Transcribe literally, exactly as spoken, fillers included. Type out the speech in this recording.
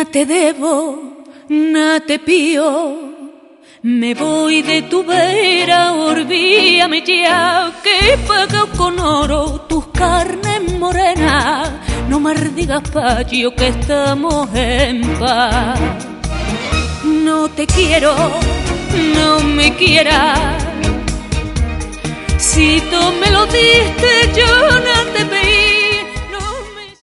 te debo, na te pío, me voy de tu vera, olvídame ya, que he pagado con oro tus carnes morenas, no me digas payo que estamos en paz. No te quiero, no me quieras, si tú me lo diste yo no te pedí.